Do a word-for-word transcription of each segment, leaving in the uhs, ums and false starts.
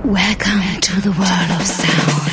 Welcome to the world of sound.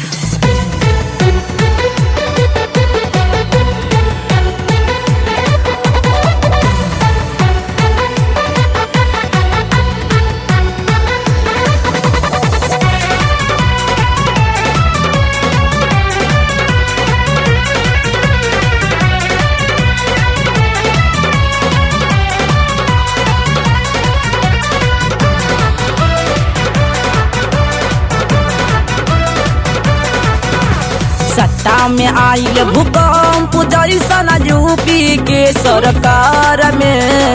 सत्ता में आइल भूकंप जैसन यूपी के सरकार में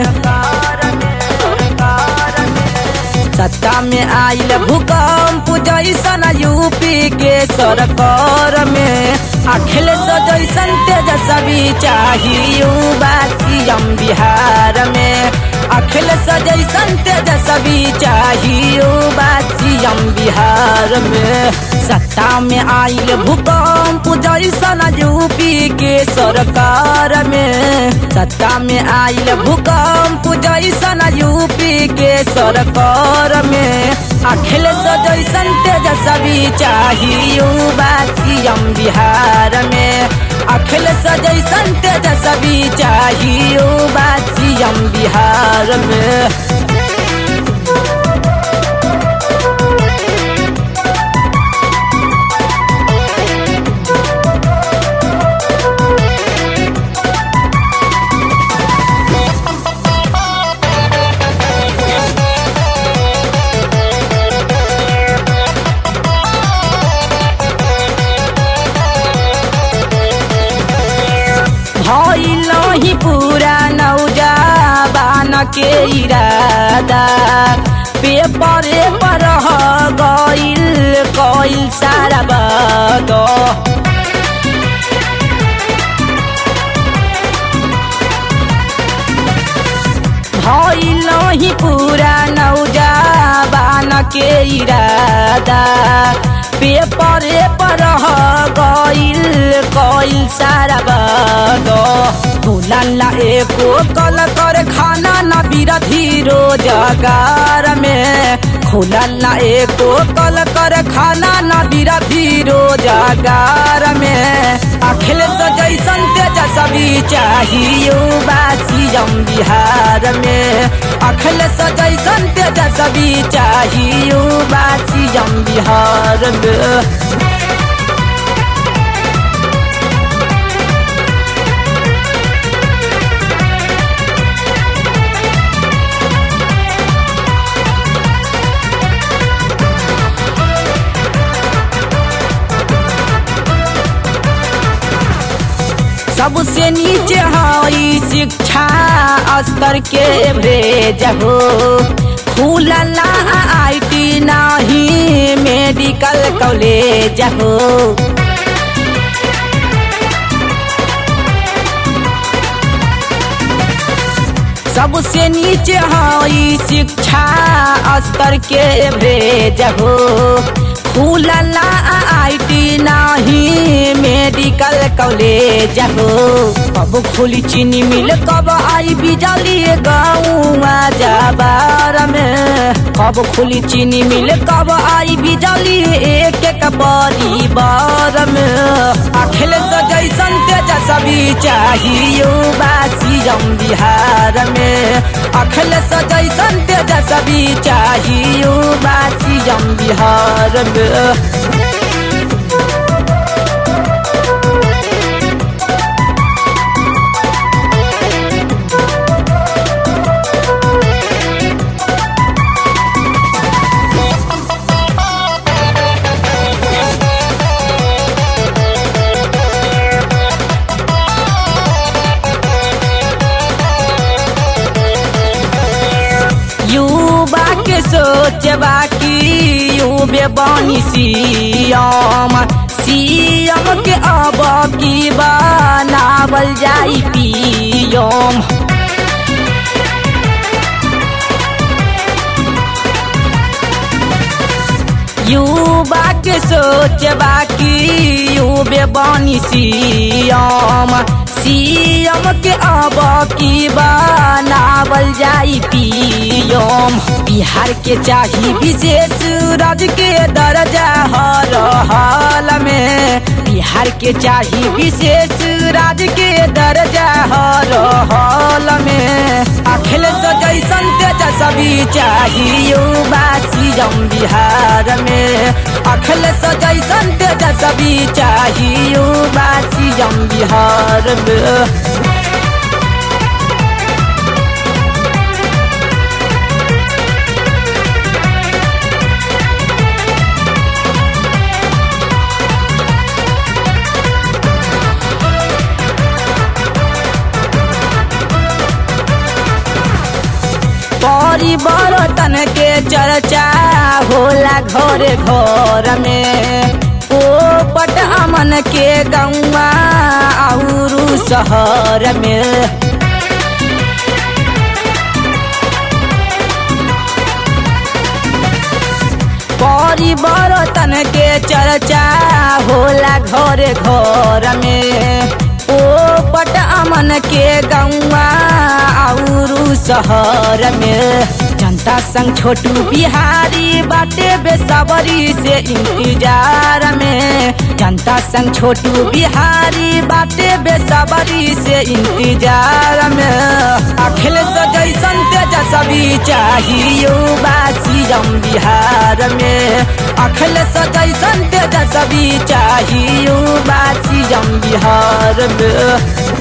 सत्ता में आइल भूकंप जैसन यूपी के सरकार में अखिलेश जैसन तेजस्वी चाहिए सीएम बिहार में अखिलेश जैसन तेजस्वी चाहिए सीएम बिहार में सत्ता में आइल भूकंप जैसन यूपी के सरकार में सत्ता में आइल भूकंप जैसन यूपी के सरकार में अखिलेश जैसन तेजस्वी चाहिए सीएम बिहार में अखिलेश जैसन तेजस्वी चाहिए सीएम बिहार में। भइल ही पूरा नौजवान के इरादा पेपर पर गइल कइल सारा बात भइल ही पूरा नौजवान के इरादा पेपर पर गइल कइल सारा बात भूलला एको कल कर खाना न विरोधी रोजगार में खुलला एको कल कर खाना न विरोधी रोजगार में अखिलेश जैसन तेजस्वी चाहिए सीएम बिहार में अखिलेश जैसन तेजस्वी चाहिए सीएम बिहार में। सबसे नीचे हई शिक्षा स्तर के एवरेज हो खुलला आईटी नहीं मेडिकल कॉलेज हो सबसे नीचे हई शिक्षा स्तर के एवरेज हो खुलला आईटी नहीं मेडिकल कॉलेज हो कब खुली चीनी मिल कब आई बिजली गाँव जबार में कब खुली चीनी मिल कब आई बिजली एक एक परिवार में अखिलेश जैसन तेजस्वी चाहिए सीएम बिहार में अखिलेश जैसन तेजस्वी चाहिए सीएम बिहार में। युवा के सोचबा की युवे बनी सीएम सीएम के अब की बनावल जाई पीएम युवा के सोच बाकी युवे बनी सीएम सीएम के अब की बनावल जाई पीएम बिहार के चाही विशेष राज्य के दर्जा हर हाल में बिहार के चाही विशेष राज्य के दर्जा हर हाल में अखिलेश जैसन तेजस्वी चाही युवा सीएम बिहार में अखिलेश जैसन तेजस्वी चाही युवा सीएम बिहार में परिवर्तन के चर्चा होला घरे घर में ओ पट अमन के गौवा और शहर में परिवर्तन के चर्चा होला घरे घर में ओ पट अमन के गौवा और शहर में जनता संग छोटू बिहारी बाटे बेसबरी से इंतजार में जनता संग छोटू बिहारी बाटे बेसबरी से इंतजार में अखिलेश जैसन तेजस्वी चाही युवा सीएम बिहार में अखिलेश जैसन तेजस्वी चाही युवा सीएम बिहार में।